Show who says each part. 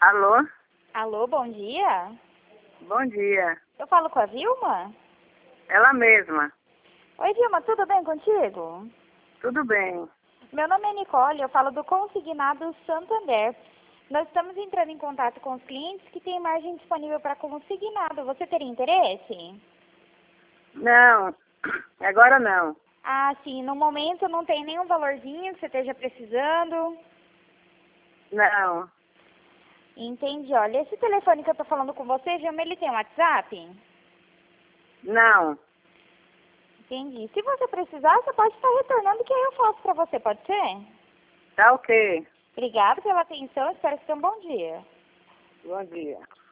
Speaker 1: Alô?
Speaker 2: Alô, bom dia.
Speaker 1: Bom dia.
Speaker 2: Eu falo com a Vilma?
Speaker 1: Ela mesma.
Speaker 2: Oi, Vilma, tudo bem contigo?
Speaker 1: Tudo bem.
Speaker 2: Meu nome é Nicole, eu falo do Consignado Santander. Nós estamos entrando em contato com os clientes que têm margem disponível para consignado. Você teria interesse?
Speaker 1: Não, agora não.
Speaker 2: Ah, sim, no momento não tem nenhum valorzinho que você esteja precisando.
Speaker 1: Não,
Speaker 2: Entendi. Olha, esse telefone que eu tô falando com você, Vilma, ele tem WhatsApp?
Speaker 1: não.
Speaker 2: Entendi. Se você precisar, você pode estar retornando que aí eu faço para você, pode ser?
Speaker 1: Tá ok.
Speaker 2: Obrigada pela atenção, espero que tenha um bom dia.
Speaker 1: Bom dia.